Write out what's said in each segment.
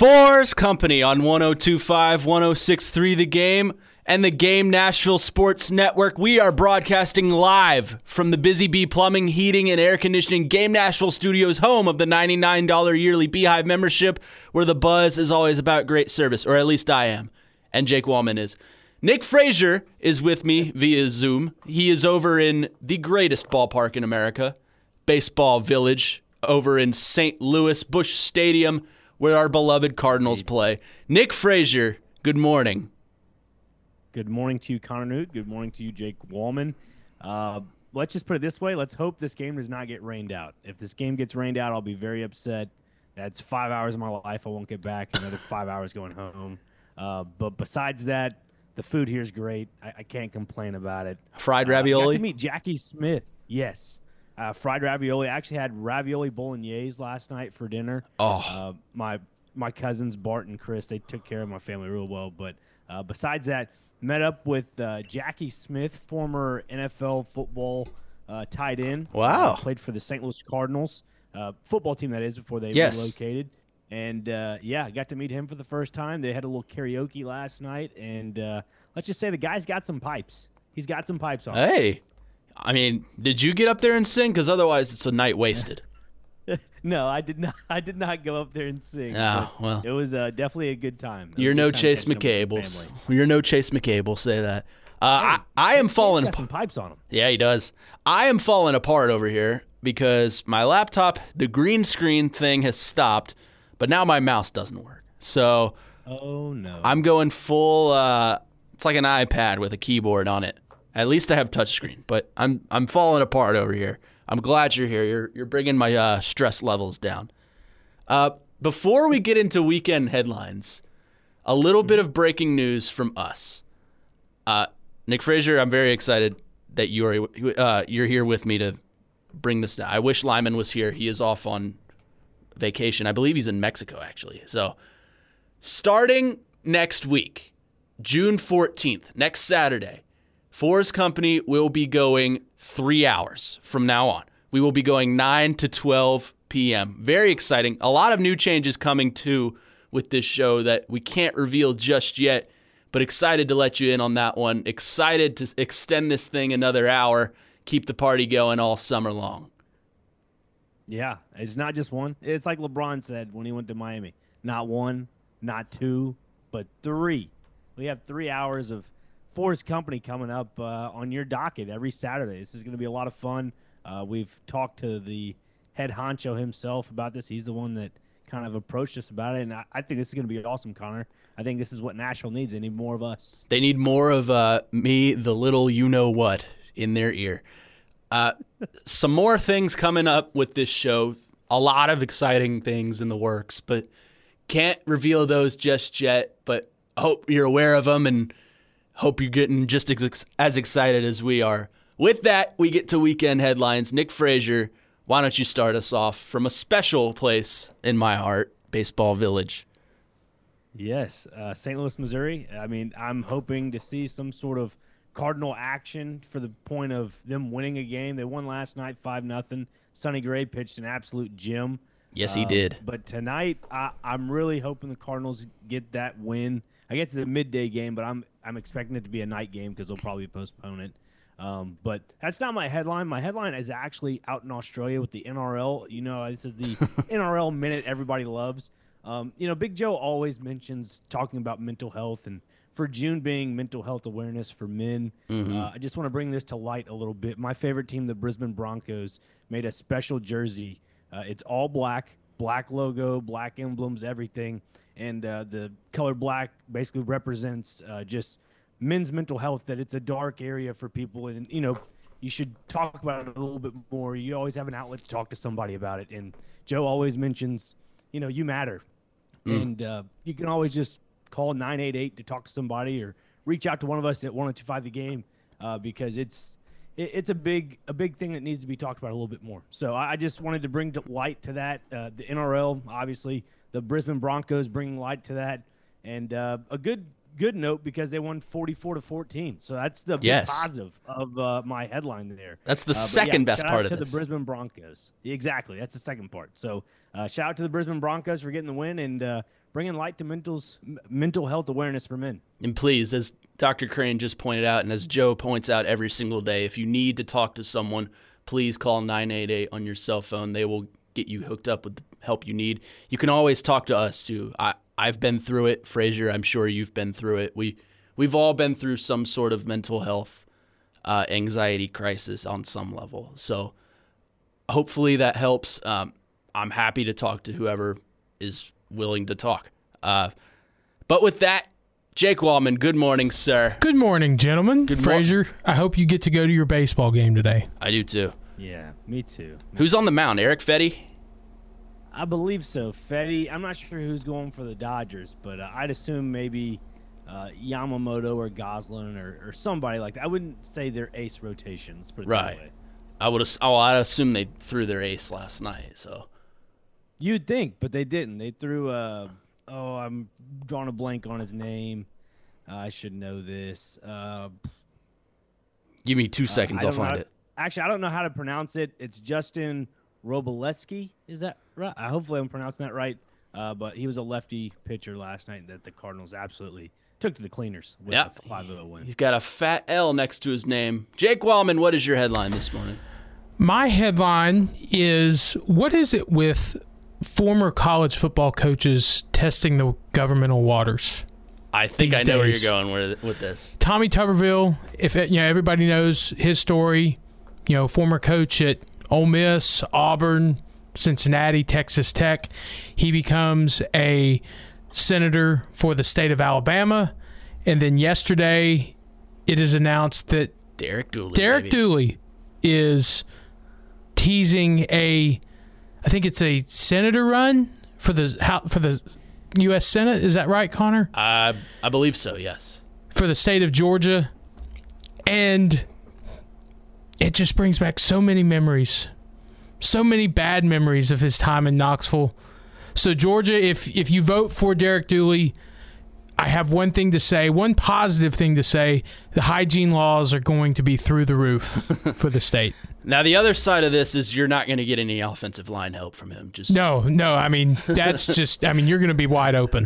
Force Company on 102.5, 106.3 The Game, and the Game Nashville Sports Network. We are broadcasting live from the Busy Bee Plumbing, Heating, and Air Conditioning Game Nashville Studios, home of the $99 yearly Beehive membership, where the buzz is always about great service, or at least I am, and Jake Wallman is. Nick Frazier is with me via Zoom. He is over in the greatest ballpark in America, Baseball Village, over in St. Louis, Busch Stadium, where our beloved Cardinals play. Nick Frazier, good morning. Good morning to you, Connor Newt. Good morning to you, Jake Wallman. Let's just put it this way. Let's hope this game does not get rained out. If this game gets rained out, I'll be very upset. That's 5 hours of my life I won't get back, another 5 hours going home. But besides that, the food here is great. I can't complain about it. Fried ravioli? Got to meet Jackie Smith. Yes. Fried ravioli. I actually had ravioli bolognese last night for dinner. Oh. My cousins, Bart and Chris, they took care of my family real well. But besides that, met up with Jackie Smith, former NFL football tight end. Wow. Played for the St. Louis Cardinals football team, that is, before they relocated. And, I got to meet him for the first time. They had a little karaoke last night. And let's just say the guy's got some pipes. He's got some pipes on. Hey. I mean, did you get up there and sing? Because otherwise it's a night wasted. No, I did not. I did not go up there and sing. Oh, well. It was definitely a good time. You're no Chase McCable. You're no Chase McCable. Say that. I am falling apart. Got some pipes on him. Yeah, he does. I am falling apart over here because my laptop, the green screen thing has stopped, but now my mouse doesn't work. So, oh no, I'm going full. It's like an iPad with a keyboard on it. At least I have touchscreen, but I'm falling apart over here. I'm glad you're here. You're bringing my stress levels down. Before we get into weekend headlines, a little bit of breaking news from us. Nick Frazier, I'm very excited that you're here with me to bring this down. I wish Lyman was here. He is off on vacation. I believe he's in Mexico, actually. So starting next week, June 14th, next Saturday, Force Company will be going 3 hours from now on. We will be going 9 to 12 p.m. Very exciting. A lot of new changes coming too with this show that we can't reveal just yet, but excited to let you in on that one. Excited to extend this thing another hour, keep the party going all summer long. Yeah, it's not just one. It's like LeBron said when he went to Miami. Not one, not two, but three. We have 3 hours of Force Company coming up on your docket every Saturday. This is going to be a lot of fun. We've talked to the head honcho himself about this. He's the one that kind of approached us about it, and I think this is going to be awesome, Connor. I think this is what Nashville needs. They need more of us. They need more of me, the little you-know-what, in their ear. Some more things coming up with this show. A lot of exciting things in the works, but can't reveal those just yet, but I hope you're aware of them and hope you're getting just as excited as we are. With that, we get to weekend headlines. Nick Frazier, why don't you start us off from a special place in my heart, Baseball Village? Yes, St. Louis, Missouri. I mean, I'm hoping to see some sort of Cardinal action for the point of them winning a game. They won last night 5-0. Sonny Gray pitched an absolute gem. Yes, he did. But tonight, I'm really hoping the Cardinals get that win. I guess it's a midday game, but I'm expecting it to be a night game because they'll probably postpone it. But that's not my headline. My headline is actually out in Australia with the NRL. You know, this is the NRL minute everybody loves. Big Joe always mentions talking about mental health, and for June being mental health awareness for men, I just want to bring this to light a little bit. My favorite team, the Brisbane Broncos, made a special jersey. It's all black logo, black emblems, everything. And the color black basically represents just men's mental health, that it's a dark area for people. And, you should talk about it a little bit more. You always have an outlet to talk to somebody about it. And Joe always mentions, you matter. And you can always just call 988 to talk to somebody or reach out to one of us at 1025 The Game because it's a big thing that needs to be talked about a little bit more. So I just wanted to bring light to that. The NRL, obviously, the Brisbane Broncos bringing light to that, and a good good note because they won 44-14. So that's the big positive of my headline there. That's the second best part of this. Shout out to the Brisbane Broncos. Exactly. That's the second part. So shout out to the Brisbane Broncos for getting the win and bringing light to mental health awareness for men. And please, as Dr. Crane just pointed out, and as Joe points out every single day, if you need to talk to someone, please call 988 on your cell phone. They will get you hooked up with the help you need. You can always talk to us, too. I've been through it. Frazier, I'm sure you've been through it. We've all been through some sort of mental health anxiety crisis on some level. So hopefully that helps. I'm happy to talk to whoever is willing to talk. But with that, Jake Wallman, good morning, sir. Good morning, gentlemen. Frazier, I hope you get to go to your baseball game today. I do too. Yeah, me too. Who's on the mound? Eric Fetty? I believe so. Fetty. I'm not sure who's going for the Dodgers, but I'd assume maybe Yamamoto or Goslin or somebody like that. I wouldn't say their ace rotation. Let's put it that way. I'd assume they threw their ace last night. So you'd think, but they didn't. They threw. I'm drawing a blank on his name. I should know this. Give me 2 seconds. I'll find it. Actually, I don't know how to pronounce it. It's Justin Robleski. Is that right? Hopefully I'm pronouncing that right. But he was a lefty pitcher last night that the Cardinals absolutely took to the cleaners with a 5-0 win. He's got a fat L next to his name. Jake Wallman, what is your headline this morning? My headline is, what is it with former college football coaches testing the governmental waters? I think I know where you're going with this. Tommy Tuberville, if everybody knows his story, former coach at Ole Miss, Auburn, Cincinnati, Texas Tech. He becomes a senator for the state of Alabama. And then yesterday, it is announced that Derek Dooley is teasing I think it's a senator run for the U.S. Senate. Is that right, Connor? I believe so, yes. For the state of Georgia. And it just brings back so many memories. So many bad memories of his time in Knoxville. So, Georgia, if you vote for Derek Dooley, I have one positive thing to say. The hygiene laws are going to be through the roof for the state. Now, the other side of this is you're not going to get any offensive line help from him. No. I mean, that's just. I mean, you're going to be wide open.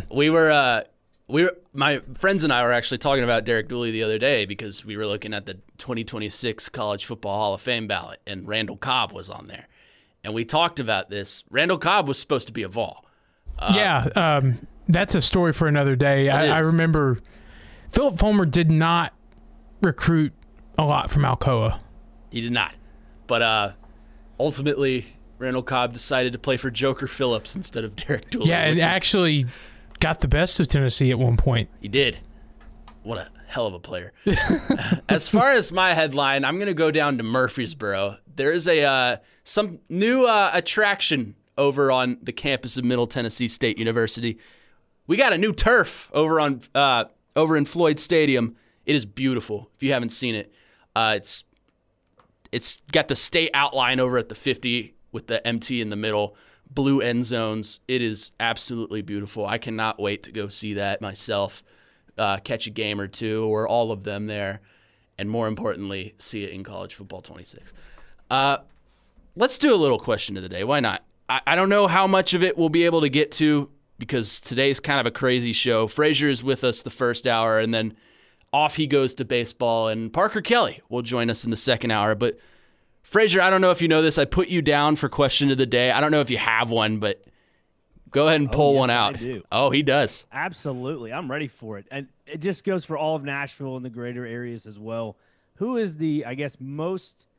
My friends and I were actually talking about Derek Dooley the other day because we were looking at the 2026 College Football Hall of Fame ballot, and Randall Cobb was on there. And we talked about this. Randall Cobb was supposed to be a Vol. That's a story for another day. I remember Philip Fulmer did not recruit a lot from Alcoa. He did not. But ultimately, Randall Cobb decided to play for Joker Phillips instead of Derek Dooley. Yeah, and actually got the best of Tennessee at one point. He did. What a hell of a player. As far as my headline, I'm going to go down to Murfreesboro. There is some new attraction over on the campus of Middle Tennessee State University. We got a new turf over in Floyd Stadium. It is beautiful. If you haven't seen it, it's got the state outline over at the 50 with the MT in the middle, blue end zones. It is absolutely beautiful. I cannot wait to go see that myself, catch a game or two or all of them there, and more importantly, see it in College Football 26. Let's do a little question of the day. Why not? I don't know how much of it we'll be able to get to because today's kind of a crazy show. Frazier is with us the first hour, and then off he goes to baseball, and Parker Kelly will join us in the second hour. But Frazier, I don't know if you know this. I put you down for question of the day. I don't know if you have one, but go ahead and pull one out. I do. Oh, he does. Absolutely. I'm ready for it. And it just goes for all of Nashville and the greater areas as well. Who is the, I guess, most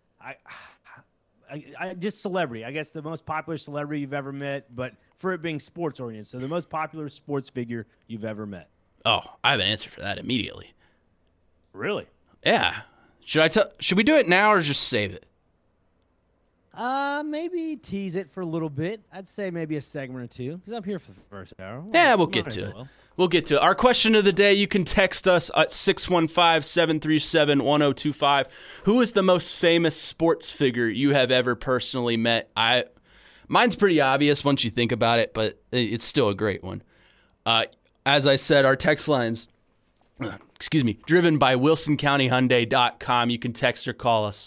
just celebrity, I guess the most popular celebrity you've ever met, but for it being sports oriented. So the most popular sports figure you've ever met. Oh, I have an answer for that immediately. Really? Yeah. Should we do it now or just save it? Maybe tease it for a little bit. I'd say maybe a segment or two because I'm here for the first hour. Yeah, we'll get to it. We'll get to it. Our question of the day, you can text us at 615-737-1025. Who is the most famous sports figure you have ever personally met? Mine's pretty obvious once you think about it, but it's still a great one. As I said, our text lines driven by WilsonCountyHyundai.com. You can text or call us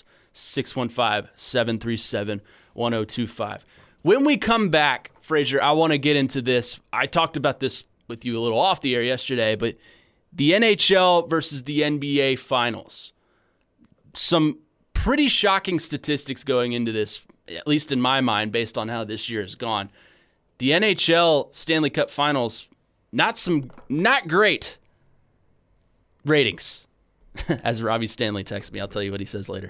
615-737-1025. When we come back, Frazier, I want to get into this. I talked about this with you a little off the air yesterday, but the NHL versus the NBA Finals. Some pretty shocking statistics going into this, at least in my mind, based on how this year has gone. The NHL Stanley Cup Finals, not great ratings. As Robbie Stanley texts me, I'll tell you what he says later.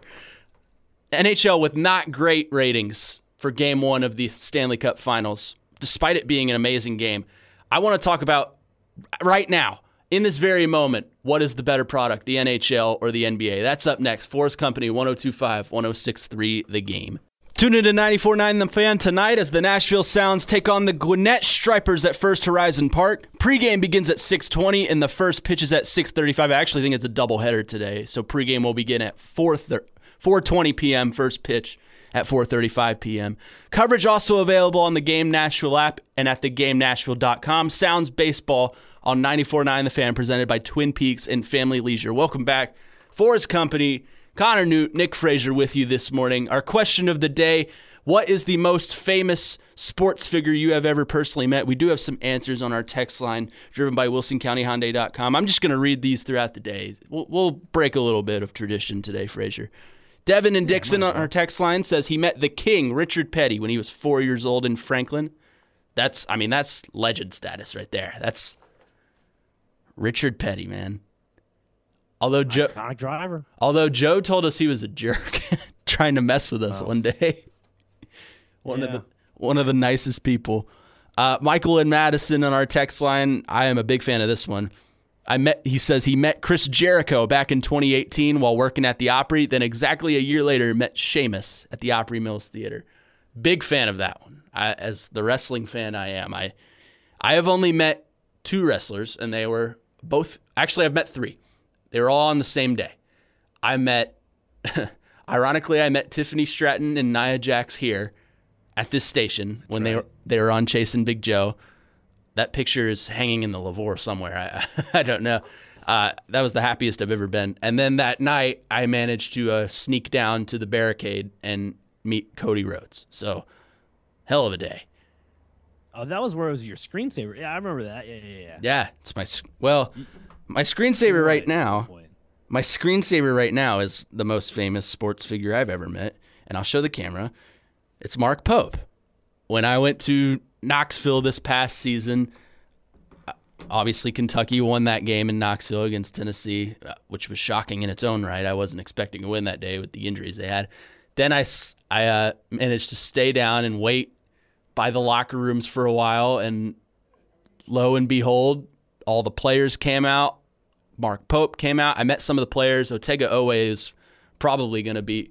NHL with not great ratings for Game 1 of the Stanley Cup Finals, despite it being an amazing game. I want to talk about, right now, in this very moment, what is the better product, the NHL or the NBA? That's up next. Forest Company, 102.5, 106.3, The Game. Tune in to 94.9 The Fan tonight as the Nashville Sounds take on the Gwinnett Stripers at First Horizon Park. Pregame begins at 6:20 and the first pitch is at 6:35. I actually think it's a doubleheader today, so pregame will begin at 4:20 p.m., first pitch at 4:35 p.m. Coverage also available on the Game Nashville app and at thegamenashville.com. Sounds baseball on 94.9 The Fan, presented by Twin Peaks and Family Leisure. Welcome back. Forest Company, Connor Newt, Nick Frazier with you this morning. Our question of the day, what is the most famous sports figure you have ever personally met? We do have some answers on our text line, driven by WilsonCountyHyundai.com. I'm just going to read these throughout the day. We'll break a little bit of tradition today, Frazier. Devin and Dixon on our text line says he met the king, Richard Petty, when he was 4 years old in Franklin. That's legend status right there. That's Richard Petty, man. Although Joe told us he was a jerk, trying to mess with us one day. One of the nicest people. Michael and Madison on our text line. I am a big fan of this one. He says he met Chris Jericho back in 2018 while working at the Opry. Then exactly a year later, met Sheamus at the Opry Mills Theater. Big fan of that one. As the wrestling fan I am, I have only met two wrestlers, and they were both. Actually, I've met three. They were all on the same day. Ironically, I met Tiffany Stratton and Nia Jax here at this station when they were on Chasing Big Joe. That picture is hanging in the Lavore somewhere. I don't know. That was the happiest I've ever been. And then that night, I managed to sneak down to the barricade and meet Cody Rhodes. So, hell of a day. Oh, that was where it was your screensaver. Yeah, I remember that. Yeah. Yeah, it's my screensaver right now. My screensaver right now is the most famous sports figure I've ever met, and I'll show the camera. It's Mark Pope. When I went to Knoxville this past season, obviously Kentucky won that game in Knoxville against Tennessee, which was shocking in its own right. I wasn't expecting to win that day with the injuries they had. Then I managed to stay down and wait by the locker rooms for a while, and lo and behold, all the players came out. Mark Pope came out. I met some of the players. Otega Owe is probably going to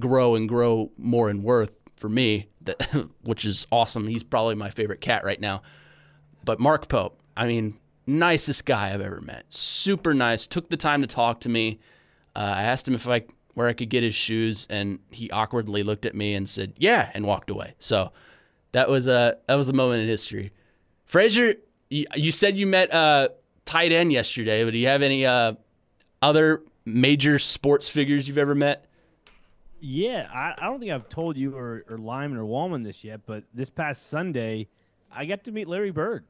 grow more in worth for me, which is awesome. He's probably my favorite cat right now. But Mark Pope, nicest guy I've ever met. Super nice. Took the time to talk to me. I asked him where I could get his shoes, and he awkwardly looked at me and said, "Yeah," and walked away. So that was a moment in history. Frazier, you said you met tight end yesterday, but do you have any other major sports figures you've ever met? Yeah, I don't think I've told you or Lyman or Wallman this yet, but this past Sunday, I got to meet Larry Bird.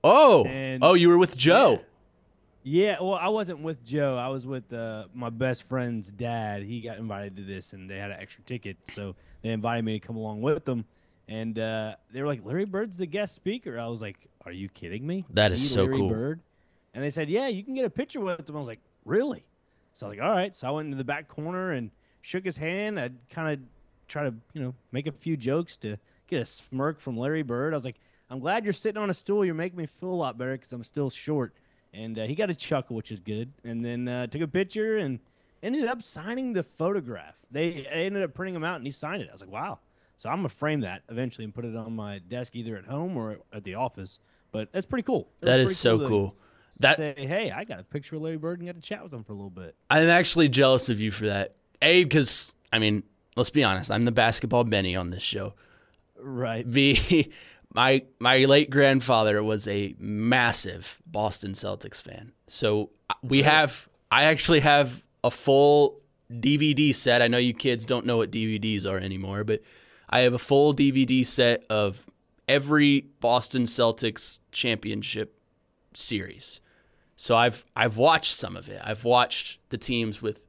Oh, you were with Joe. Yeah, well, I wasn't with Joe. I was with my best friend's dad. He got invited to this, and they had an extra ticket, so they invited me to come along with them. And they were like, Larry Bird's the guest speaker. I was like, are you kidding me? That is so cool. Bird? And they said, yeah, you can get a picture with him. I was like, really? So I was like, all right. So I went into the back corner and shook his hand. I'd kind of try to, make a few jokes to get a smirk from Larry Bird. I was like, I'm glad you're sitting on a stool. You're making me feel a lot better because I'm still short. And he got a chuckle, which is good. And then took a picture and ended up signing the photograph. They ended up printing them out, and he signed it. I was like, wow. So I'm going to frame that eventually and put it on my desk either at home or at the office. But that's pretty cool. That is so cool. Say, hey, I got a picture of Larry Bird and got to chat with him for a little bit. I'm actually jealous of you for that. A, because, let's be honest, I'm the basketball Benny on this show. Right. B, My late grandfather was a massive Boston Celtics fan. So I actually have a full DVD set. I know you kids don't know what DVDs are anymore, but I have a full DVD set of every Boston Celtics championship series. So I've watched some of it. I've watched the teams with,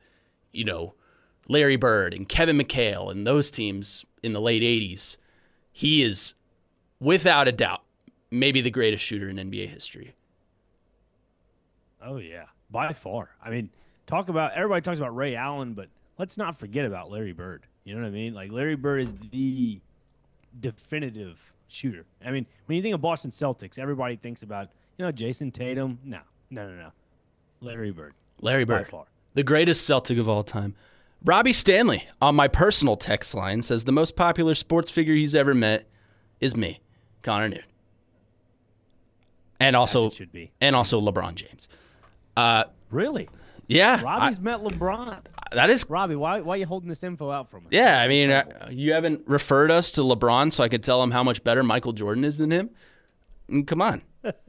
Larry Bird and Kevin McHale and those teams in the late 80s. He is, without a doubt, maybe the greatest shooter in NBA history. Oh, yeah, by far. I mean, everybody talks about Ray Allen, but let's not forget about Larry Bird. You know what I mean? Like, Larry Bird is the definitive shooter. I mean, when you think of Boston Celtics, everybody thinks about, Jason Tatum. No. Larry Bird. Larry Bird. By far. The greatest Celtic of all time. Robbie Stanley on my personal text line says the most popular sports figure he's ever met is me, Connor Newton. And also LeBron James. Really? Yeah. Robbie's met LeBron. That is Robbie, why are you holding this info out from us? Yeah, I mean, you haven't referred us to LeBron so I could tell him how much better Michael Jordan is than him? Come on.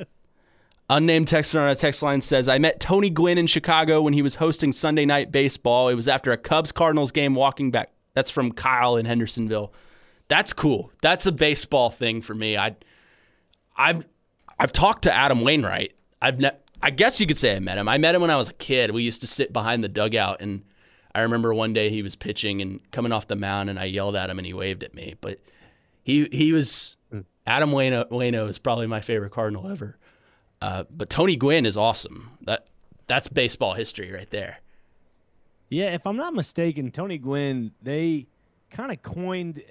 Unnamed texter on a text line says, I met Tony Gwynn in Chicago when he was hosting Sunday Night Baseball. It was after a Cubs-Cardinals game walking back. That's from Kyle in Hendersonville. That's cool. That's a baseball thing for me. I've talked to Adam Wainwright. I guess you could say I met him. I met him when I was a kid. We used to sit behind the dugout, and I remember one day he was pitching and coming off the mound, and I yelled at him, and he waved at me. But he was Adam Waino is probably my favorite Cardinal ever. But Tony Gwynn is awesome. That's baseball history right there. Yeah, if I'm not mistaken, Tony Gwynn, they kind of coined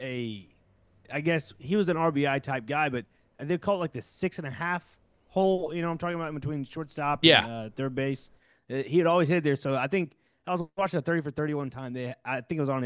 I guess he was an RBI type guy, but they call it like the 6.5 hole. I'm talking about in between shortstop and third base. He had always hit there. So I think I was watching a 30 for 31 time. I think it was on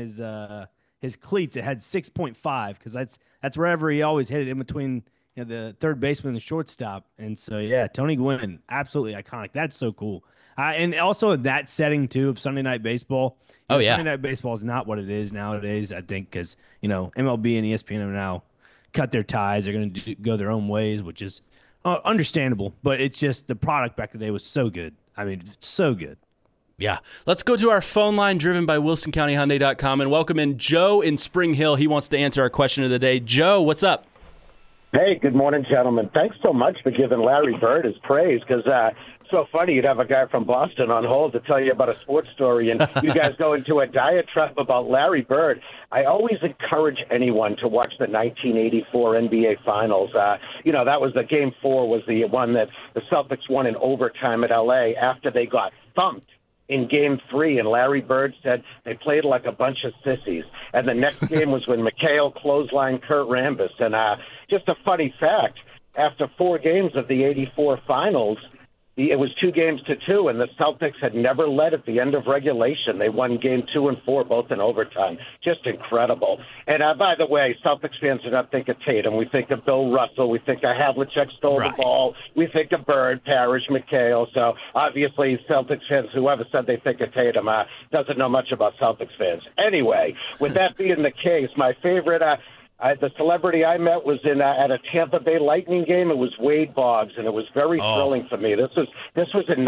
his cleats. It had 6.5 because that's wherever he always hit it in between the third baseman and the shortstop. And so, yeah, Tony Gwynn, absolutely iconic. That's so cool. And also in that setting, too, of Sunday Night Baseball. Sunday Night Baseball is not what it is nowadays, I think, because, MLB and ESPN have now cut their ties. They're going to go their own ways, which is understandable. But it's just the product back in the day was so good. I mean, so good. Yeah. Let's go to our phone line driven by WilsonCountyHyundai.com and welcome in Joe in Spring Hill. He wants to answer our question of the day. Joe, what's up? Hey, good morning, gentlemen. Thanks so much for giving Larry Bird his praise because it's so funny you'd have a guy from Boston on hold to tell you about a sports story, and you guys go into a diatribe about Larry Bird. I always encourage anyone to watch the 1984 NBA Finals. That was the Game 4 was the one that the Celtics won in overtime at L.A. after they got thumped in Game 3, and Larry Bird said they played like a bunch of sissies. And the next game was when McHale clotheslined Kurt Rambis. And just a funny fact, after 4 games of the 84 Finals, it was 2-2, and the Celtics had never led at the end of regulation. They won Game 2 and 4, both in overtime. Just incredible. And by the way, Celtics fans do not think of Tatum. We think of Bill Russell. We think of Havlicek stole the ball. We think of Bird, Parrish, McHale. So obviously, Celtics fans, whoever said they think of Tatum, doesn't know much about Celtics fans. Anyway, with that being the case, my favorite the celebrity I met was at a Tampa Bay Lightning game. It was Wade Boggs, and it was very thrilling for me. This was in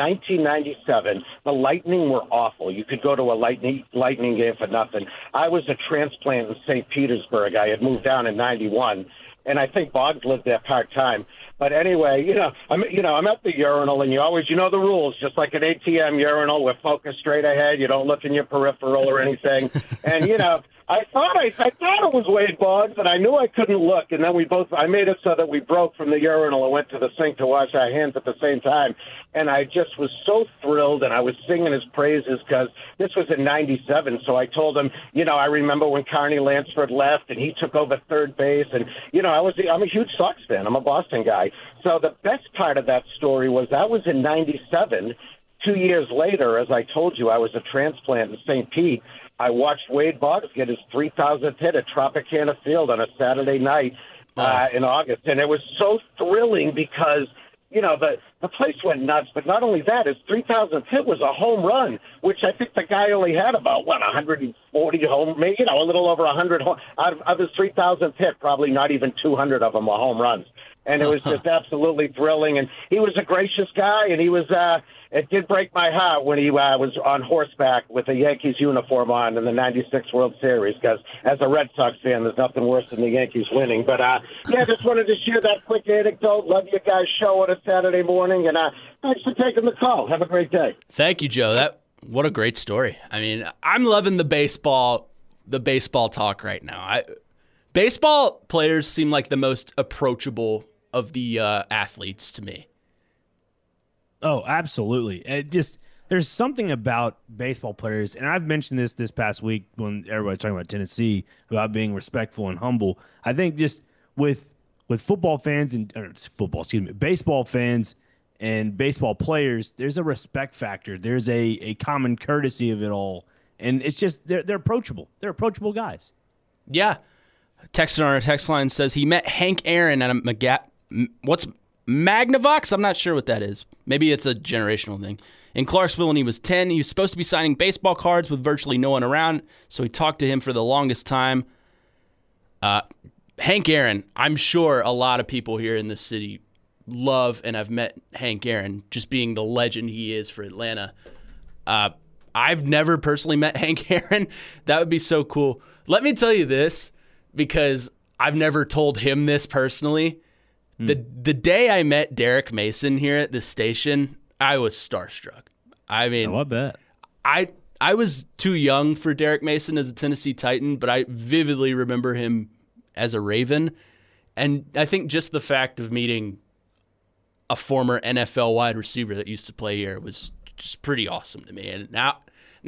1997. The Lightning were awful. You could go to a Lightning game for nothing. I was a transplant in St. Petersburg. I had moved down in 91, and I think Boggs lived there part-time. But anyway, I'm at the urinal, and you know the rules. Just like an ATM urinal, we're focused straight ahead. You don't look in your peripheral or anything. And I thought it was Wade Boggs, and I knew I couldn't look. And then I made it so that we broke from the urinal and went to the sink to wash our hands at the same time. And I just was so thrilled, and I was singing his praises because this was in 97. So I told him, I remember when Carney Lansford left, and he took over third base. And, I'm a huge Sox fan. I'm a Boston guy. So the best part of that story was that was in 97. 2 years later, as I told you, I was a transplant in St. Pete. I watched Wade Boggs get his 3,000th hit at Tropicana Field on a Saturday night in August. And it was so thrilling because, the place went nuts. But not only that, his 3,000th hit was a home run, which I think the guy only had about, 140 home, maybe, a little over 100 home. Out of his 3,000th hit, probably not even 200 of them were home runs. And it was just absolutely thrilling. And he was a gracious guy, and he was it did break my heart when he was on horseback with a Yankees uniform on in the 96 World Series, because as a Red Sox fan, there's nothing worse than the Yankees winning. But, just wanted to share that quick anecdote. Love you guys' show on a Saturday morning, and thanks for taking the call. Have a great day. Thank you, Joe. What a great story. I mean, I'm loving the baseball talk right now. Baseball players seem like the most approachable of the athletes to me. Oh, absolutely. There's something about baseball players, and I've mentioned this past week when everybody's talking about Tennessee, about being respectful and humble. I think just with football fans baseball fans and baseball players, there's a respect factor. There's a common courtesy of it all, and it's just they're approachable. They're approachable guys. Yeah. Texter on our text line says he met Hank Aaron at what's Magnavox? I'm not sure what that is. Maybe it's a generational thing. In Clarksville when he was 10, he was supposed to be signing baseball cards with virtually no one around, so he talked to him for the longest time. Hank Aaron, I'm sure a lot of people here in this city love and have met Hank Aaron, just being the legend he is for Atlanta. I've never personally met Hank Aaron. That would be so cool. Let me tell you this, because I've never told him this personally. The day I met Derek Mason here at this station, I was starstruck. I mean, I bet. I was too young for Derek Mason as a Tennessee Titan, but I vividly remember him as a Raven. And I think just the fact of meeting a former NFL wide receiver that used to play here was just pretty awesome to me. And now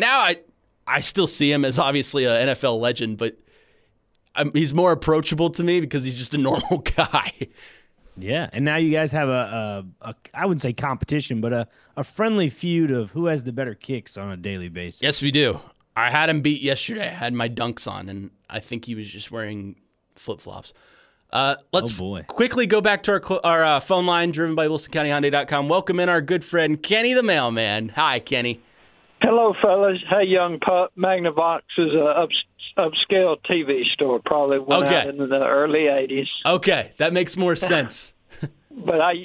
I still see him as obviously an NFL legend, but he's more approachable to me because he's just a normal guy. Yeah, and now you guys have a I wouldn't say competition, but a friendly feud of who has the better kicks on a daily basis. Yes, we do. I had him beat yesterday. I had my dunks on, and I think he was just wearing flip-flops. Let's quickly go back to our phone line, driven by WilsonCountyHyundai.com. Welcome in our good friend, Kenny the Mailman. Hi, Kenny. Hello, fellas. Hey, young pup. Magnavox is a upscale TV store, probably went out in the early 80s. Okay, that makes more sense. But I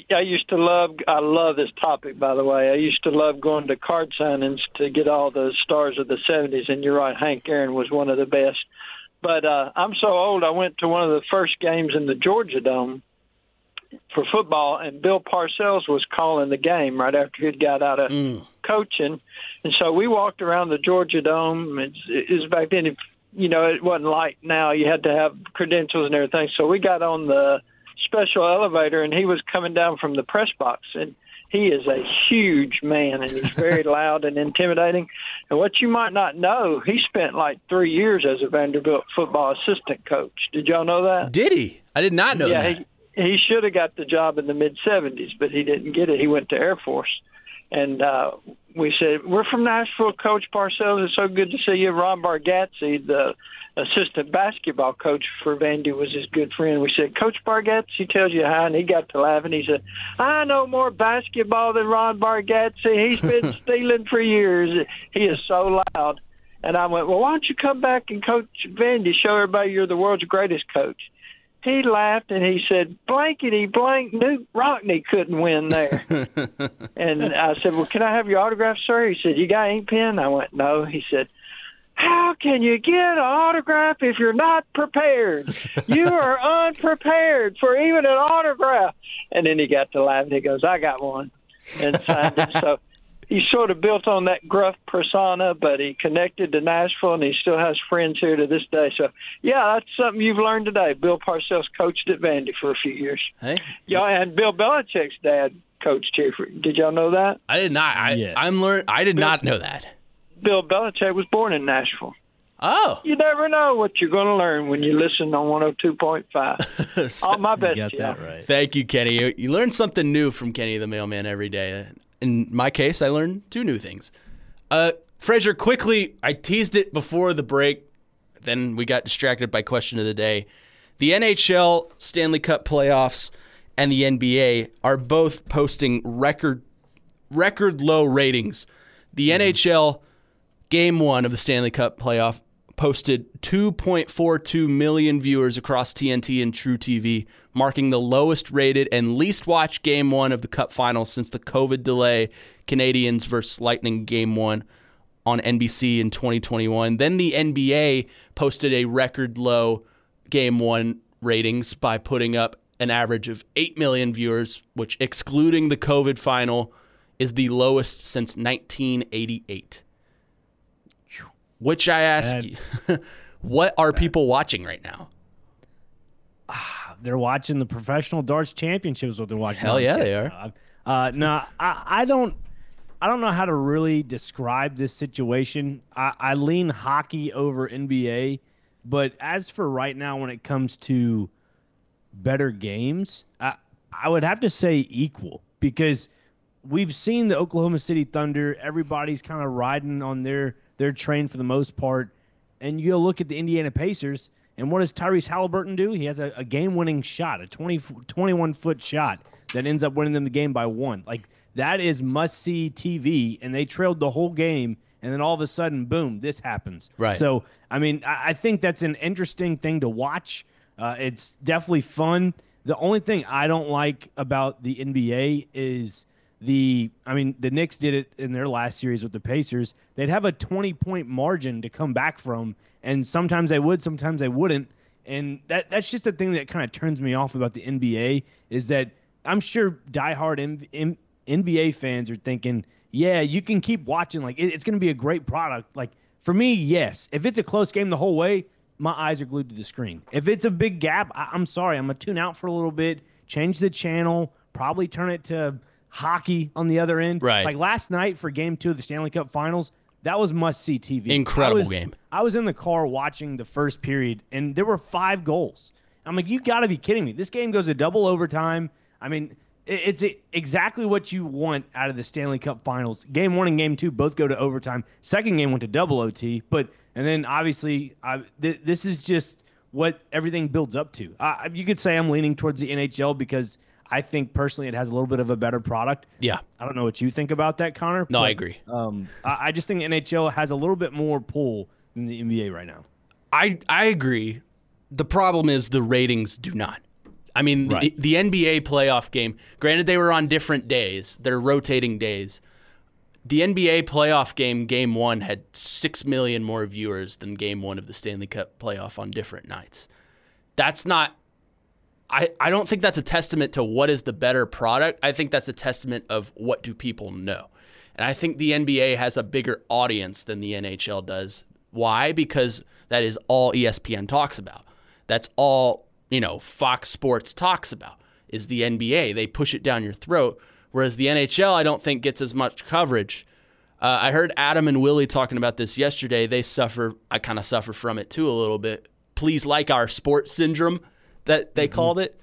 love this topic, by the way. I used to love going to card signings to get all the stars of the 70s, and you're right, Hank Aaron was one of the best. But I'm so old, I went to one of the first games in the Georgia Dome for football, and Bill Parcells was calling the game right after he'd got out of coaching. And so we walked around the Georgia Dome. It was back then, it wasn't like now. You had to have credentials and everything. So we got on the special elevator, and he was coming down from the press box. And he is a huge man, and he's very loud and intimidating. And what you might not know, he spent like 3 years as a Vanderbilt football assistant coach. Did y'all know that? Did he? I did not know that. He should have got the job in the mid-'70s, but he didn't get it. He went to Air Force. And we said, we're from Nashville, Coach Parcells. It's so good to see you. Ron Bargatze, the assistant basketball coach for Vandy, was his good friend. We said, Coach Bargatze, he tells you how, and he got to laughing. He said, I know more basketball than Ron Bargatze. He's been stealing for years. He is so loud. And I went, well, why don't you come back and coach Vandy, show everybody you're the world's greatest coach. He laughed, and he said, blankety blank, Newt Rockney couldn't win there. And I said, well, can I have your autograph, sir? He said, you got ink pen? I went, no. He said, how can you get an autograph if you're not prepared? You are unprepared for even an autograph. And then he got to laugh, and he goes, I got one, and signed it. So he sort of built on that gruff persona, but he connected to Nashville, and he still has friends here to this day. So, yeah, that's something you've learned today. Bill Parcells coached at Vandy for a few years. Hey. Yeah, and Bill Belichick's dad coached here. Did y'all know that? I did not. I did not know that. Bill Belichick was born in Nashville. Oh. You never know what you're going to learn when you listen on 102.5. All my best. You got that right. Thank you, Kenny. You learn something new from Kenny the Mailman every day. In my case, I learned 2 new things. Frazier, quickly, I teased it before the break. Then we got distracted by question of the day. The NHL Stanley Cup playoffs. and the NBA are both posting record low ratings. The NHL Game 1 of the Stanley Cup playoff posted 2.42 million viewers across TNT and True TV, marking the lowest rated and least watched Game 1 of the Cup Finals since the COVID delay Canadiens versus Lightning Game 1 on NBC in 2021. Then the NBA posted a record low Game 1 ratings by putting up an average of 8 million viewers, which, excluding the COVID final, is the lowest since 1988. Which I ask you, what are people watching right now? They're watching the professional darts championships. What they're watching? Hell yeah, they are. No, I don't know how to really describe this situation. I lean hockey over NBA, but as for right now, when it comes to better games, I would have to say equal, because we've seen the Oklahoma City Thunder. Everybody's kind of riding on their train for the most part. And you go look at the Indiana Pacers, and what does Tyrese Halliburton do? He has a game-winning shot, a 21-foot shot that ends up winning them the game by 1. Like, that is must-see TV, and they trailed the whole game, and then all of a sudden, boom, this happens. Right. So, I mean, I think that's an interesting thing to watch. It's definitely fun. The only thing I don't like about the NBA is the Knicks did it in their last series with the Pacers. They'd have a 20-point margin to come back from, and sometimes they would, sometimes they wouldn't. And that's just the thing that kind of turns me off about the NBA, is that I'm sure diehard NBA fans are thinking, yeah, you can keep watching. Like, it's going to be a great product. Like, for me, yes. If it's a close game the whole way, my eyes are glued to the screen. If it's a big gap, I'm sorry. I'm going to tune out for a little bit, change the channel, probably turn it to hockey on the other end. Right. Like last night for Game 2 of the Stanley Cup Finals, that was must-see TV. Incredible game. I was in the car watching the first period, and there were 5 goals. I'm like, you got to be kidding me. This game goes to double overtime. I mean, it's exactly what you want out of the Stanley Cup Finals. Game 1 and Game 2 both go to overtime. Second game went to double OT. And then, obviously, this is just what everything builds up to. You could say I'm leaning towards the NHL because I think, personally, it has a little bit of a better product. Yeah. I don't know what you think about that, Connor. No, I agree. I just think NHL has a little bit more pull than the NBA right now. I agree. The problem is the ratings do not. I mean, right. the NBA playoff game, granted they were on different days. They're rotating days. The NBA playoff game, Game 1, had 6 million more viewers than Game 1 of the Stanley Cup playoff on different nights. That's not... I don't think that's a testament to what is the better product. I think that's a testament of what do people know. And I think the NBA has a bigger audience than the NHL does. Why? Because that is all ESPN talks about. That's all, Fox Sports talks about is the NBA. They push it down your throat. Whereas the NHL, I don't think gets as much coverage. I heard Adam and Willie talking about this yesterday. I kind of suffer from it too a little bit. Please like our sports syndrome that they called it.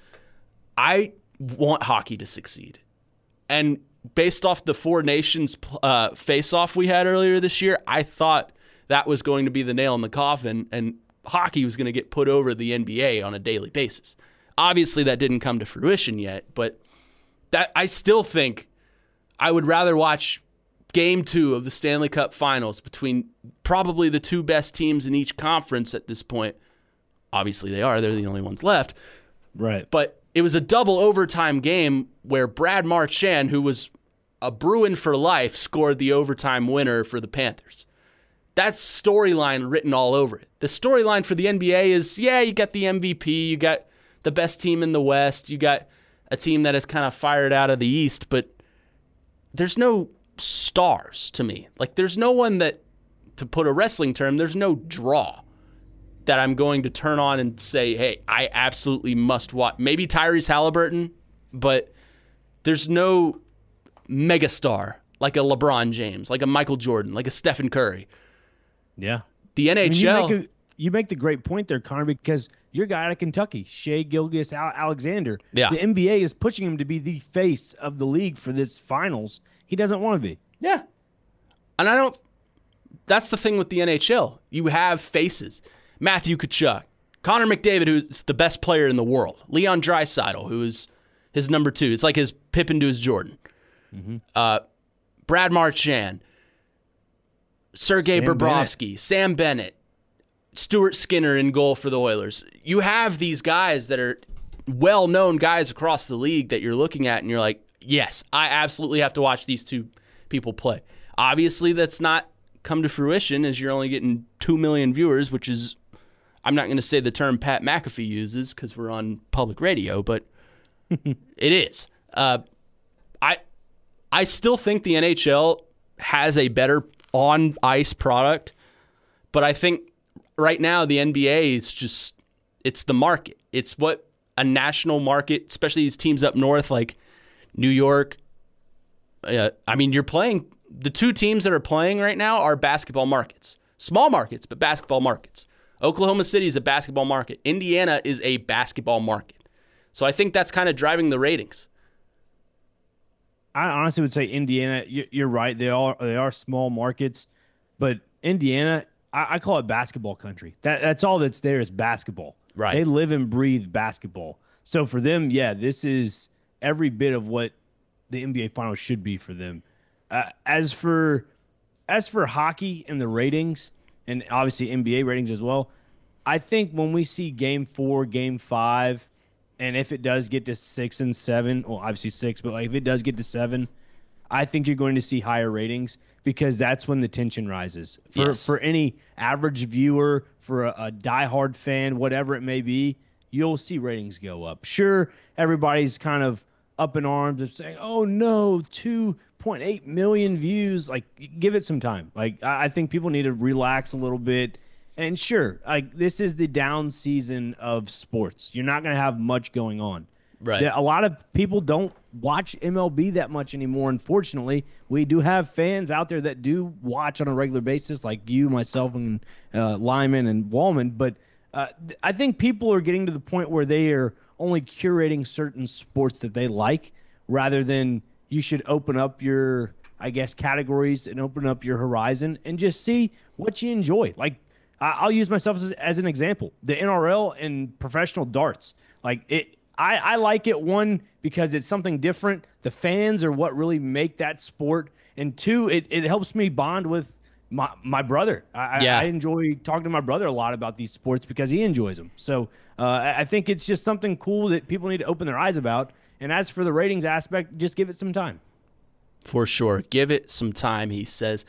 I want hockey to succeed. And based off the Four Nations face-off we had earlier this year, I thought that was going to be the nail in the coffin, and hockey was going to get put over the NBA on a daily basis. Obviously, that didn't come to fruition yet, but that I still think I would rather watch Game 2 of the Stanley Cup Finals between probably the 2 best teams in each conference at this point. Obviously, they are. They're the only ones left. Right. But it was a double overtime game where Brad Marchand, who was a Bruin for life, scored the overtime winner for the Panthers. That's storyline written all over it. The storyline for the NBA is, you got the MVP, you got the best team in the West, you got a team that is kind of fired out of the East, but there's no stars to me. Like, there's no one that, to put a wrestling term, there's no draw that I'm going to turn on and say, hey, I absolutely must watch. Maybe Tyrese Halliburton, but there's no megastar like a LeBron James, like a Michael Jordan, like a Stephen Curry. Yeah. The NHL... You make the great point there, Connor, because your guy out of Kentucky, Shai Gilgeous-Alexander, the NBA is pushing him to be the face of the league for this finals. He doesn't want to be. Yeah. And that's the thing with the NHL. You have faces. Matthew Tkachuk, Connor McDavid, who's the best player in the world, Leon Draisaitl, who is his number 2. It's like his Pippen to his Jordan. Brad Marchand, Sergei Bobrovsky, Sam Bennett, Stuart Skinner in goal for the Oilers. You have these guys that are well-known guys across the league that you're looking at, and you're like, yes, I absolutely have to watch these 2 people play. Obviously, that's not come to fruition as you're only getting 2 million viewers, which is, I'm not going to say the term Pat McAfee uses because we're on public radio, but it is. I still think the NHL has a better on-ice product, but I think right now the NBA is just, it's the market. It's what a national market, especially these teams up north like New York. I mean, you're playing, the 2 teams that are playing right now are basketball markets. Small markets, but basketball markets. Oklahoma City is a basketball market. Indiana is a basketball market. So I think that's kind of driving the ratings. I honestly would say Indiana. You're right. They are small markets, but Indiana, I call it basketball country. That's all that's there is basketball. Right. They live and breathe basketball. So for them, yeah, this is every bit of what the NBA Finals should be for them. As for hockey and the ratings, and obviously NBA ratings as well, I think when we see Game 4, Game 5. And if it does get to 6 and 7, well, obviously 6, but like if it does get to 7, I think you're going to see higher ratings because that's when the tension rises. For any average viewer, for a diehard fan, whatever it may be, you'll see ratings go up. Sure, everybody's kind of up in arms of saying, oh no, 2.8 million views. Like, give it some time. Like, I think people need to relax a little bit. And sure, like this is the down season of sports. You're not going to have much going on. Right. A lot of people don't watch MLB that much anymore. Unfortunately, we do have fans out there that do watch on a regular basis, like you, myself, and Lyman and Wallman. But I think people are getting to the point where they are only curating certain sports that they like, rather than you should open up your, I guess, categories and open up your horizon and just see what you enjoy. Like, I'll use myself as an example. The NRL and professional darts. Like it, I like it, one, because it's something different. The fans are what really make that sport. And 2, it helps me bond with my brother. I enjoy talking to my brother a lot about these sports because he enjoys them. So I think it's just something cool that people need to open their eyes about. And as for the ratings aspect, just give it some time. For sure. Give it some time, he says.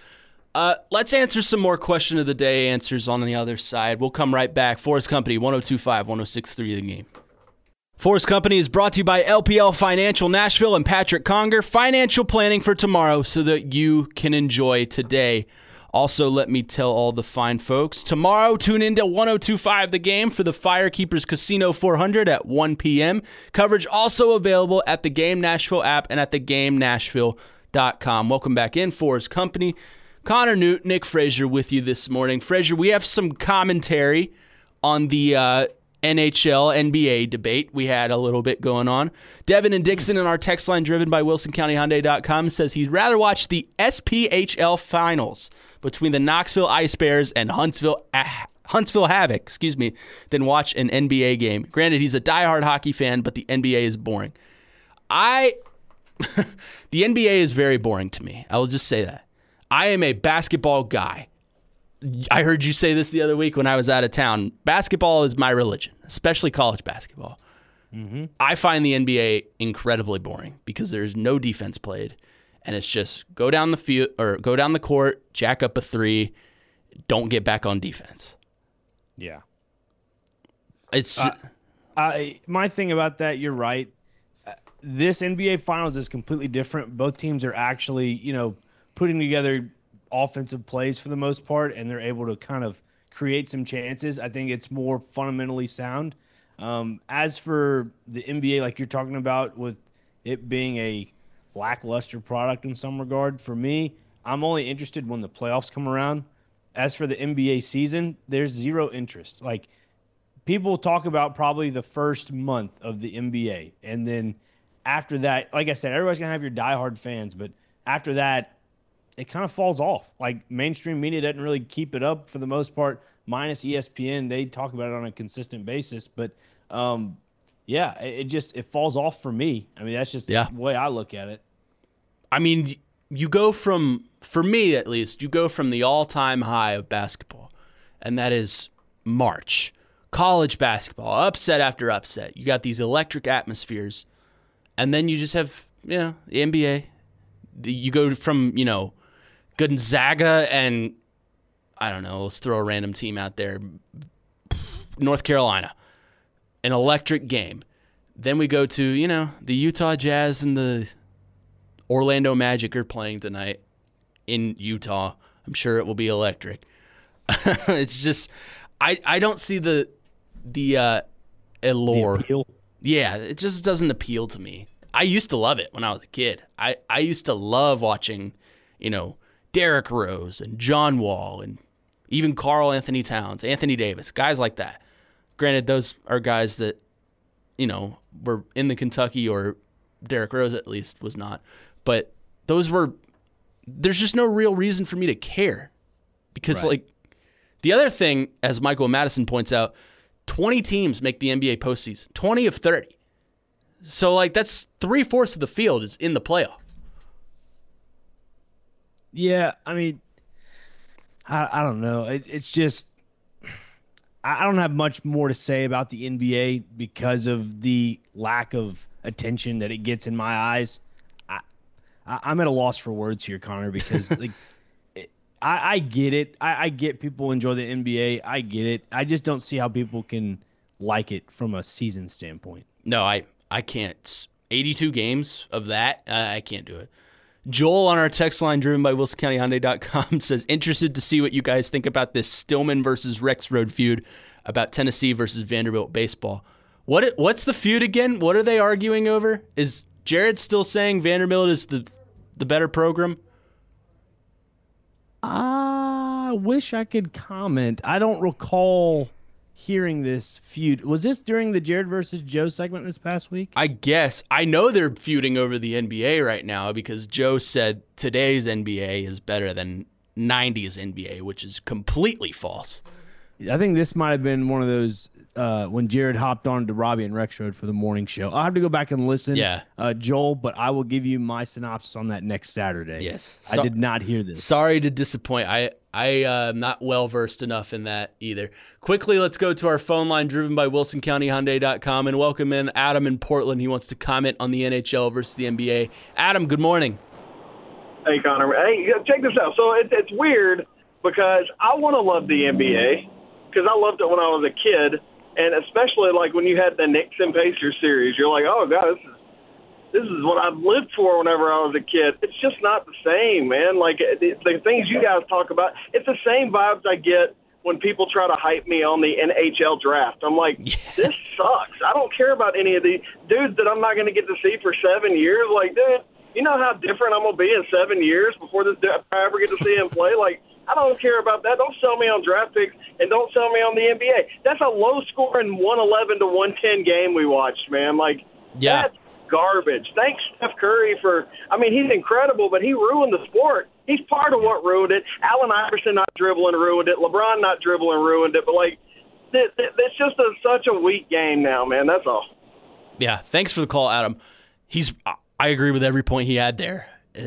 Let's answer some more question of the day answers on the other side. We'll come right back. Forest Company, 102.5, 106.3 The Game. Forest Company is brought to you by LPL Financial Nashville and Patrick Conger. Financial planning for tomorrow so that you can enjoy today. Also, let me tell all the fine folks, tomorrow tune into 102.5 The Game for the Firekeepers Casino 400 at 1 p.m. Coverage also available at the Game Nashville app and at theGameNashville.com. Welcome back in, Forest Company. Connor Newt, Nick Frazier with you this morning. Frazier, we have some commentary on the NHL, NBA debate. We had a little bit going on. Devin and Dixon in our text line driven by WilsonCountyHyundai.com says he'd rather watch the SPHL finals between the Knoxville Ice Bears and Huntsville Havoc, than watch an NBA game. Granted, he's a diehard hockey fan, but the NBA is boring. The NBA is very boring to me. I will just say that. I am a basketball guy. I heard you say this the other week when I was out of town. Basketball is my religion, especially college basketball. Mm-hmm. I find the NBA incredibly boring because there's no defense played, and it's just go down the field or go down the court, jack up a 3, don't get back on defense. Yeah, it's my thing about that. You're right. This NBA Finals is completely different. Both teams are actually, putting together offensive plays for the most part, and they're able to kind of create some chances. I think it's more fundamentally sound. As for the NBA, like you're talking about with it being a lackluster product in some regard, for me, I'm only interested when the playoffs come around. As for the NBA season, there's zero interest. Like, people talk about probably the first month of the NBA, and then after that, like I said, everybody's going to have your diehard fans, but after that, it kind of falls off. Like, mainstream media doesn't really keep it up for the most part, minus ESPN. They talk about it on a consistent basis. But, yeah, it falls off for me. I mean, that's just the way I look at it. I mean, you go from, for me at least, you go from the all-time high of basketball, and that is March. College basketball, upset after upset. You got these electric atmospheres, and then you just have, the NBA. You go from, Gonzaga and, I don't know, let's throw a random team out there, North Carolina, an electric game. Then we go to, the Utah Jazz and the Orlando Magic are playing tonight in Utah. I'm sure it will be electric. It's just, I don't see the allure. The appeal. Yeah, it just doesn't appeal to me. I used to love it when I was a kid. I used to love watching, Derrick Rose and John Wall and even Karl Anthony Towns, Anthony Davis, guys like that. Granted, those are guys that, were in the Kentucky, or Derrick Rose at least was not. But there's just no real reason for me to care. Because, the other thing, as Michael Madison points out, 20 teams make the NBA postseason, 20 of 30. So, that's 3/4 of the field is in the playoff. Yeah, I mean, I don't know. It's just, I don't have much more to say about the NBA because of the lack of attention that it gets in my eyes. I'm at a loss for words here, Connor, because I get it. I get people enjoy the NBA. I get it. I just don't see how people can like it from a season standpoint. No, I can't. 82 games of that, I can't do it. Joel on our text line, driven by WilsonCountyHyundai.com, says, interested to see what you guys think about this Stillman versus Rexroad feud about Tennessee versus Vanderbilt baseball. What's the feud again? What are they arguing over? Is Jared still saying Vanderbilt is the better program? I wish I could comment. I don't recall hearing this feud. Was this during the Jared versus Joe segment this past week? I guess. I know they're feuding over the NBA right now because Joe said today's NBA is better than 90s NBA, which is completely false. I think this might have been one of those when Jared hopped on to Robbie and Rexroad for the morning show. I'll have to go back and listen, Joel, but I will give you my synopsis on that next Saturday. Yes. I did not hear this. Sorry to disappoint. I am not well-versed enough in that either. Quickly, let's go to our phone line, driven by WilsonCountyHyundai.com, and welcome in Adam in Portland. He wants to comment on the NHL versus the NBA. Adam, good morning. Hey, Connor. Hey, check this out. So it's weird because I want to love the NBA because I loved it when I was a kid, and especially when you had the Knicks and Pacers series. You're like, oh, God, this is what I've lived for whenever I was a kid. It's just not the same, man. The things you guys talk about, it's the same vibes I get when people try to hype me on the NHL draft. I'm like, this sucks. I don't care about any of these dudes that I'm not going to get to see for 7 years. Dude, you know how different I'm going to be in 7 years before I ever get to see him play? I don't care about that. Don't sell me on draft picks, and don't sell me on the NBA. That's a low-scoring 111 to 110 game we watched, man. That's garbage. Thanks, Steph Curry, he's incredible, but he ruined the sport. He's part of what ruined it. Allen Iverson not dribbling ruined it. LeBron not dribbling ruined it. But, it's just such a weak game now, man. That's all. Yeah, thanks for the call, Adam. I agree with every point he had there.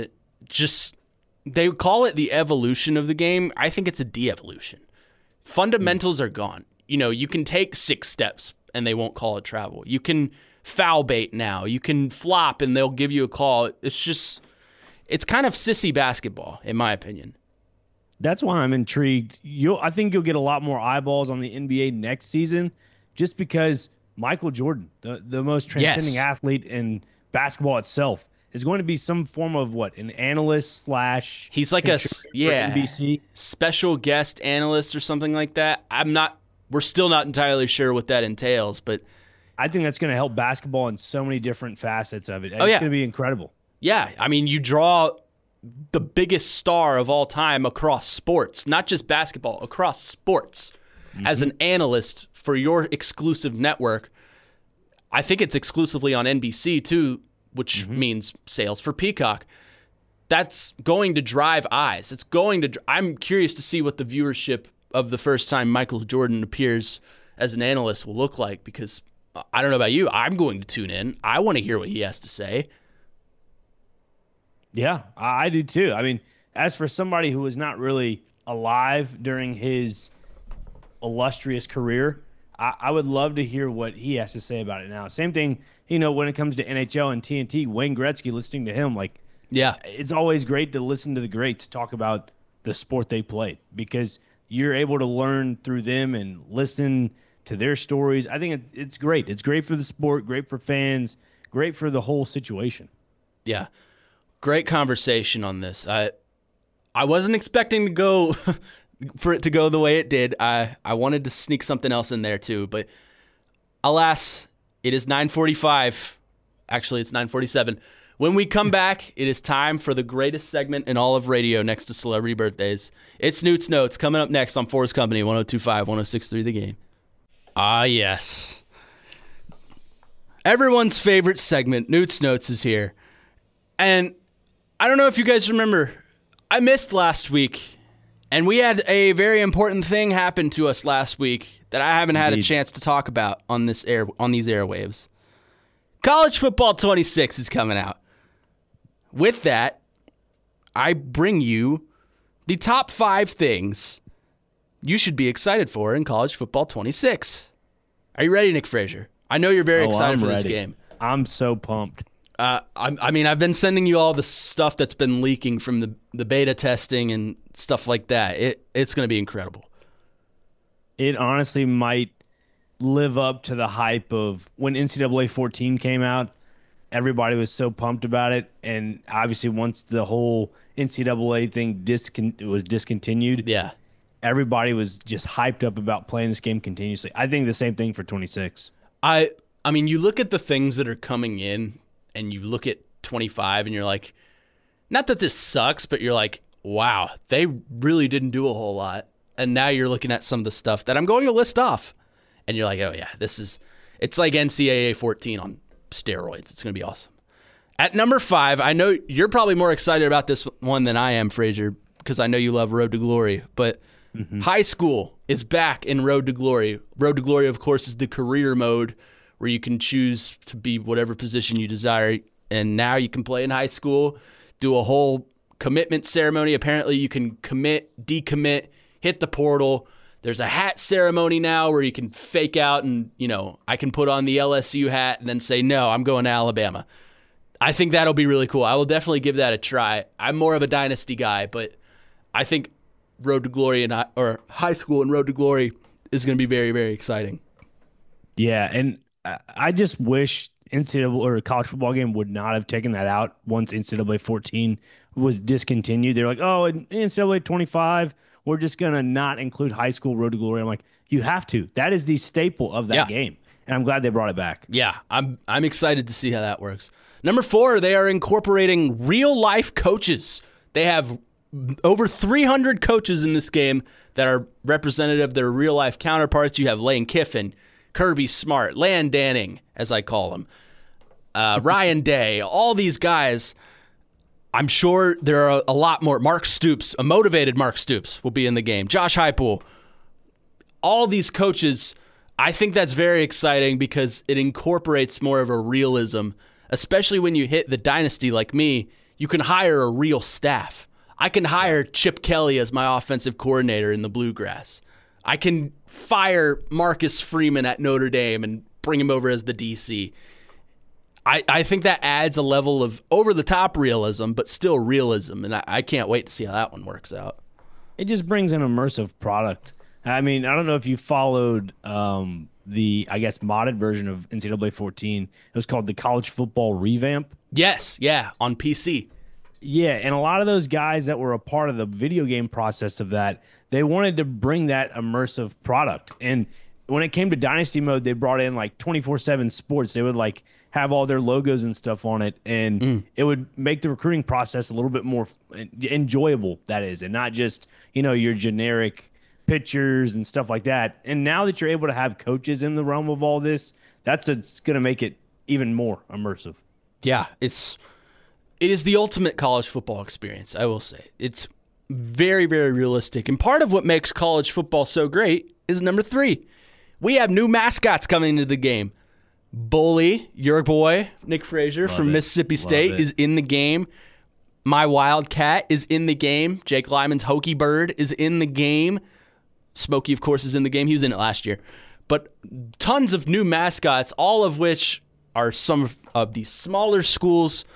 They call it the evolution of the game. I think it's a de-evolution. Fundamentals are gone. You can take 6 steps and they won't call it travel. You can foul bait now. You can flop and they'll give you a call. It's kind of sissy basketball, in my opinion. That's why I'm intrigued. I think you'll get a lot more eyeballs on the NBA next season just because Michael Jordan, the most transcending athlete in basketball itself, is going to be some form of an analyst / he's like a NBC special guest analyst or something like that. We're still not entirely sure what that entails, but I think that's going to help basketball in so many different facets of it. It's going to be incredible. Yeah, you draw the biggest star of all time across sports, not just basketball, across sports, as an analyst for your exclusive network. I think it's exclusively on NBC too, which means sales for Peacock. That's going to drive eyes. I'm curious to see what the viewership of the first time Michael Jordan appears as an analyst will look like, because I don't know about you. I'm going to tune in. I want to hear what he has to say. Yeah, I do too. I mean, as for somebody who was not really alive during his illustrious career, I would love to hear what he has to say about it now. Same thing, when it comes to NHL and TNT, Wayne Gretzky, listening to him, yeah, it's always great to listen to the greats talk about the sport they played because you're able to learn through them and listen to their stories. I think it's great. It's great for the sport, great for fans, great for the whole situation. Yeah. Great conversation on this. I wasn't expecting to go for it to go the way it did. I wanted to sneak something else in there too, but alas, it is 9:45. Actually, it's 9:47. When we come back, it is time for the greatest segment in all of radio next to celebrity birthdays. It's Newt's Notes coming up next on Forest Company, 102.5, 106.3 The Game. Ah, yes. Everyone's favorite segment, Newt's Notes, is here. And I don't know if you guys remember, I missed last week, and we had a very important thing happen to us last week that I haven't had a chance to talk about on these airwaves. College Football 26 is coming out. With that, I bring you the top 5 things you should be excited for in College Football 26. Are you ready, Nick Frazier? I know you're very excited for this game. I'm so pumped. I've been sending you all the stuff that's been leaking from the beta testing and stuff like that. It's going to be incredible. It honestly might live up to the hype of when NCAA 14 came out. Everybody was so pumped about it, and obviously once the whole NCAA thing was discontinued, yeah, everybody was just hyped up about playing this game continuously. I think the same thing for 26. I mean, you look at the things that are coming in, and you look at 25, and you're like, not that this sucks, but you're like, wow, they really didn't do a whole lot. And now you're looking at some of the stuff that I'm going to list off, and you're like, oh yeah, it's like NCAA 14 on steroids. It's going to be awesome. At number 5, I know you're probably more excited about this one than I am, Frazier, because I know you love Road to Glory, but high school is back in Road to Glory. Road to Glory, of course, is the career mode where you can choose to be whatever position you desire, and now you can play in high school, do a whole commitment ceremony. Apparently, you can commit, decommit, hit the portal. There's a hat ceremony now where you can fake out and, I can put on the LSU hat and then say, no, I'm going to Alabama. I think that'll be really cool. I will definitely give that a try. I'm more of a dynasty guy, but I think Road to Glory or high school and Road to Glory is going to be very, very exciting. Yeah, and I just wish NCAA or college football game would not have taken that out once NCAA 14 was discontinued. They're like, oh, in NCAA 25, we're just going to not include high school Road to Glory. I'm like, you have to. That is the staple of that game, and I'm glad they brought it back. Yeah, I'm excited to see how that works. Number 4, they are incorporating real-life coaches. They have over 300 coaches in this game that are representative of their real-life counterparts. You have Lane Kiffin, Kirby Smart, Land Danning, as I call them, Ryan Day, all these guys. I'm sure there are a lot more. Mark Stoops, a motivated Mark Stoops, will be in the game. Josh Heupel. All these coaches, I think that's very exciting because it incorporates more of a realism, especially when you hit the dynasty like me. You can hire a real staff. I can hire Chip Kelly as my offensive coordinator in the Bluegrass. I can fire Marcus Freeman at Notre Dame and bring him over as the DC. I think that adds a level of over-the-top realism, but still realism, and I can't wait to see how that one works out. It just brings an immersive product. I mean, I don't know if you followed the, I guess, modded version of NCAA 14. It was called the College Football Revamp. Yes, yeah, on PC. Yeah, and a lot of those guys that were a part of the video game process of that, they wanted to bring that immersive product. And when it came to Dynasty mode, they brought in like 24/7 sports. They would like have all their logos and stuff on it, and it would make the recruiting process a little bit more enjoyable, that is, and not just, your generic pictures and stuff like that. And now that you're able to have coaches in the realm of all this, that's what's going to make it even more immersive. Yeah, it is the ultimate college football experience, I will say. It's very, very realistic. And part of what makes college football so great is number 3. We have new mascots coming into the game. Bully, your boy, Nick Frazier from Mississippi State, is in the game. My Wildcat is in the game. Jake Lyman's Hokie Bird is in the game. Smokey, of course, is in the game. He was in it last year. But tons of new mascots, all of which are some of these smaller schools,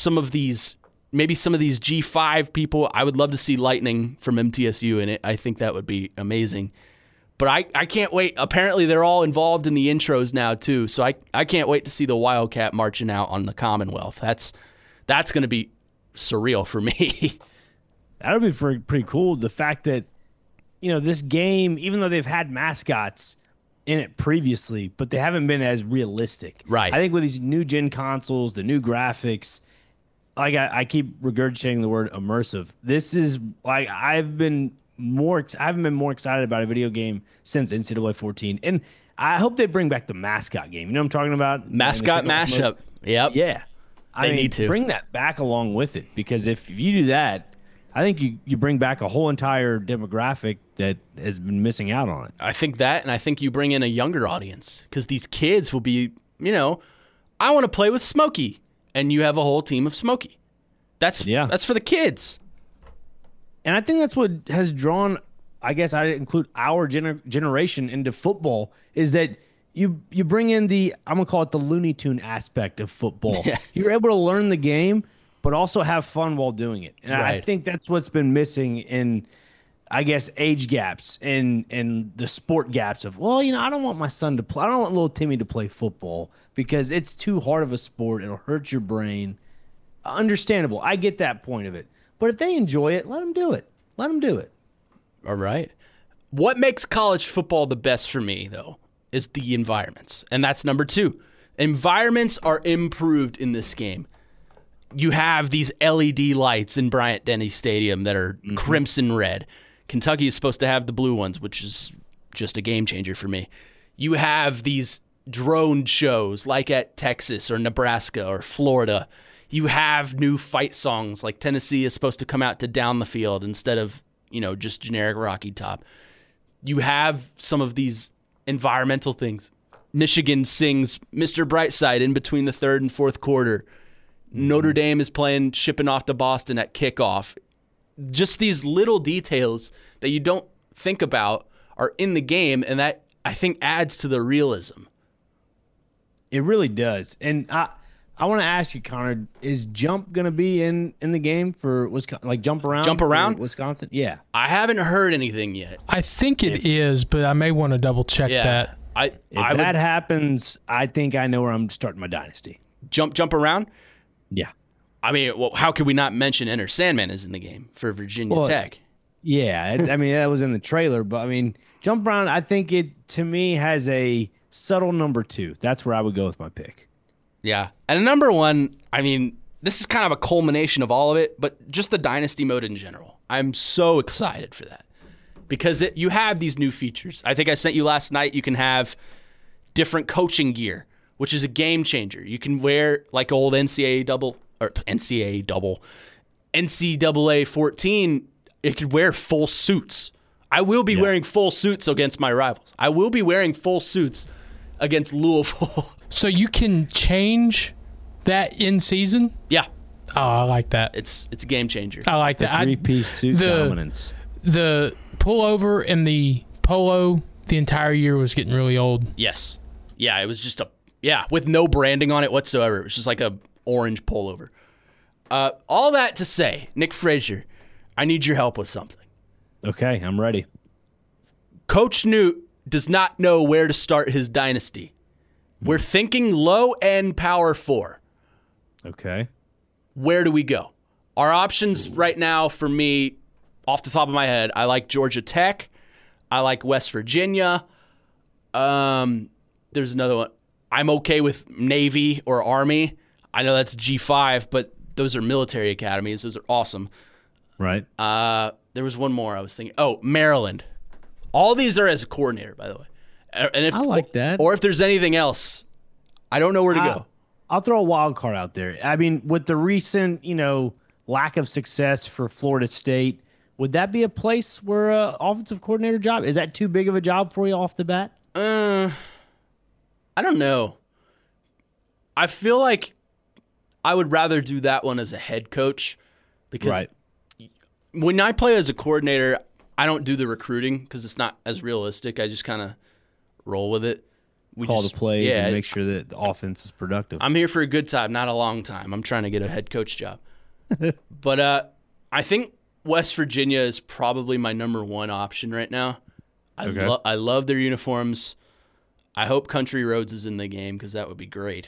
maybe some of these G5 people. I would love to see Lightning from MTSU in it. I think that would be amazing. But I can't wait. Apparently, they're all involved in the intros now, too. So I can't wait to see the Wildcat marching out on the Commonwealth. That's going to be surreal for me. That would be pretty cool. The fact that, this game, even though they've had mascots in it previously, but they haven't been as realistic. Right. I think with these new gen consoles, the new graphics, like I keep regurgitating the word immersive. This is like I haven't been more excited about a video game since NCAA 14, and I hope they bring back the mascot game. You know what I'm talking about? Mascot mashup. Yep. Yeah. They need to bring that back along with it, because if you do that, I think you bring back a whole entire demographic that has been missing out on it. I think that, and I think you bring in a younger audience, because these kids will be, I want to play with Smokey, and you have a whole team of Smokey. That's for the kids. And I think that's what has drawn, I guess I include our generation into football, is that you bring in I'm going to call it the Looney Tune aspect of football. Yeah. You're able to learn the game, but also have fun while doing it. And right. I think that's what's been missing in, I guess, age gaps and the sport gaps of, I don't want my son to play. I don't want little Timmy to play football because it's too hard of a sport. It'll hurt your brain. Understandable. I get that point of it. But if they enjoy it, let them do it. Let them do it. All right. What makes college football the best for me, though, is the environments. And that's number 2. Environments are improved in this game. You have these LED lights in Bryant-Denny Stadium that are crimson red. Kentucky is supposed to have the blue ones, which is just a game changer for me. You have these drone shows like at Texas or Nebraska or Florida. You have new fight songs like Tennessee is supposed to come out to Down the Field instead of, just generic Rocky Top. You have some of these environmental things. Michigan sings Mr. Brightside in between the third and fourth quarter. Notre Dame is playing Shipping Off to Boston at kickoff. Just these little details that you don't think about are in the game, and that, I think, adds to the realism. It really does. And I want to ask you, Connor, is jump going to be in the game for Wisconsin? Like jump around? Jump around? Wisconsin? Yeah. I haven't heard anything yet. I think it is, but I may want to double check that. If that happens, I think I know where I'm starting my dynasty. Jump around? Yeah. I mean, how could we not mention Enter Sandman is in the game for Virginia Tech? Yeah. That was in the trailer, but jump around, I think it, to me, has a subtle number 2. That's where I would go with my pick. Yeah. And number 1, this is kind of a culmination of all of it, but just the Dynasty mode in general. I'm so excited for that because you have these new features. I think I sent you last night. You can have different coaching gear, which is a game changer. You can wear like old NCAA 14. It could wear full suits. I will be wearing full suits against my rivals. I will be wearing full suits against Louisville. So you can change that in season? Yeah. Oh, I like that. It's a game changer. I like that. 3-piece suit dominance. The pullover and the polo the entire year was getting really old. Yes. Yeah, it was just with no branding on it whatsoever. It was just like a orange pullover. All that to say, Nick Frazier, I need your help with something. Okay, I'm ready. Coach Newt does not know where to start his dynasty. We're thinking low-end Power 4. Okay. Where do we go? Our options right now for me, off the top of my head, I like Georgia Tech. I like West Virginia. There's another one. I'm okay with Navy or Army. I know that's G5, but those are military academies. Those are awesome. Right. There was one more I was thinking. Oh, Maryland. All these are as a coordinator, by the way. And if, I like that. Or if there's anything else, I don't know where to go. I'll throw a wild card out there. With the recent, lack of success for Florida State, would that be a place where an offensive coordinator job? Is that too big of a job for you off the bat? I don't know. I feel like I would rather do that one as a head coach because when I play as a coordinator, I don't do the recruiting because it's not as realistic. I just kind of roll with it. Call the plays and make sure that the offense is productive. I'm here for a good time, not a long time. I'm trying to get a head coach job. But I think West Virginia is probably my number one option right now. I love their uniforms. I hope Country Roads is in the game because that would be great.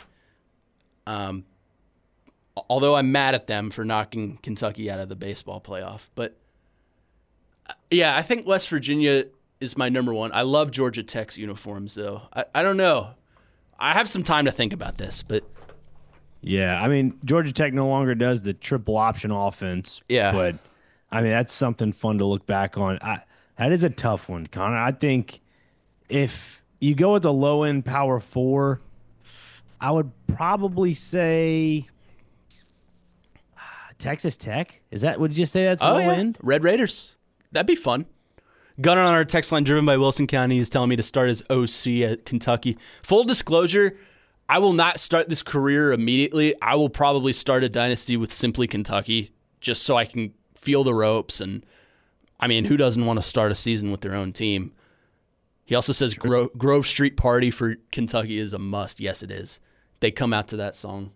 Although I'm mad at them for knocking Kentucky out of the baseball playoff. But, yeah, I think West Virginia is my number one. I love Georgia Tech's uniforms, though. I don't know. I have some time to think about this, but... Yeah, I mean, Georgia Tech no longer does the triple option offense. Yeah. But, I mean, that's something fun to look back on. That is a tough one, Connor. I think if you go with the low-end Power 4, I would probably say Texas Tech. Is that, would you say that's low end? Red Raiders. That'd be fun. Gunnar on our text line, driven by Wilson County, is telling me to start as OC at Kentucky. Full disclosure, I will not start this career immediately. I will probably start a dynasty with simply Kentucky just so I can feel the ropes. And, I mean, who doesn't want to start a season with their own team? He also says Grove Street Party for Kentucky is a must. Yes, it is. They come out to that song.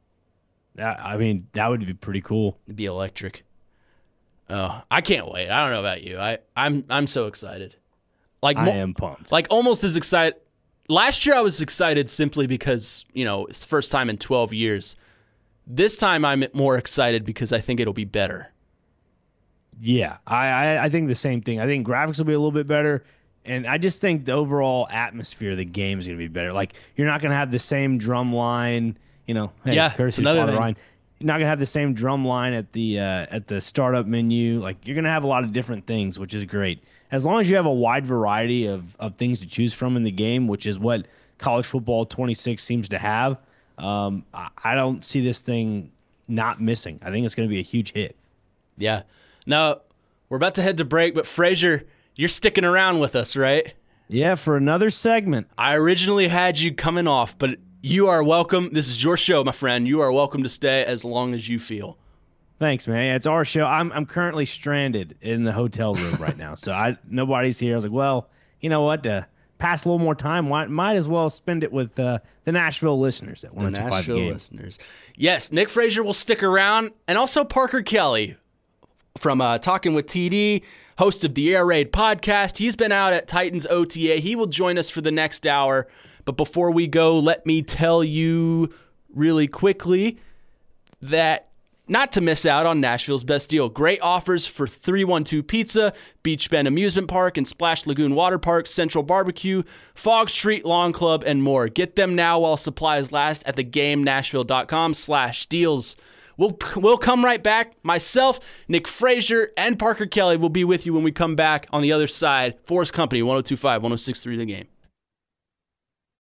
I mean, that would be pretty cool. It'd be electric. Oh, I can't wait. I don't know about you. I'm so excited. I am pumped. Like almost as excited. Last year I was excited simply because, it's the first time in 12 years. This time I'm more excited because I think it'll be better. Yeah, I think the same thing. I think graphics will be a little bit better, and I just think the overall atmosphere of the game is going to be better. Like, you're not going to have the same drum line, it's another thing. Ryan. You're not gonna have the same drum line at the startup menu. Like, you're gonna have a lot of different things, which is great. As long as you have a wide variety of things to choose from in the game, which is what College Football 26 seems to have. I don't see this thing not missing. I think it's gonna be a huge hit. Yeah. Now we're about to head to break, but Frazier, you're sticking around with us, right? Yeah, for another segment. I originally had you coming off, but you are welcome. This is your show, my friend. You are welcome to stay as long as you feel. Thanks, man. It's our show. I'm currently stranded in the hotel room right now, so nobody's here. I was like, well, you know what? To pass a little more time, might as well spend it with the Nashville listeners at 102.5 The Nashville game. listeners. Yes, Nick Frazier will stick around, and also Parker Kelly from Talking with TD, host of the Air Raid podcast. He's been out at Titans OTA. He will join us for the next hour. But before we go, let me tell you really quickly that not to miss out on Nashville's best deal. Great offers for 312 Pizza, Beach Bend Amusement Park, and Splash Lagoon Water Park, Central Barbecue, Fog Street Lawn Club, and more. Get them now while supplies last at thegamenashville.com/deals. We'll come right back. Myself, Nick Frazier, and Parker Kelly will be with you when we come back on the other side. Forest Company, 102.5, 106.3 The Game.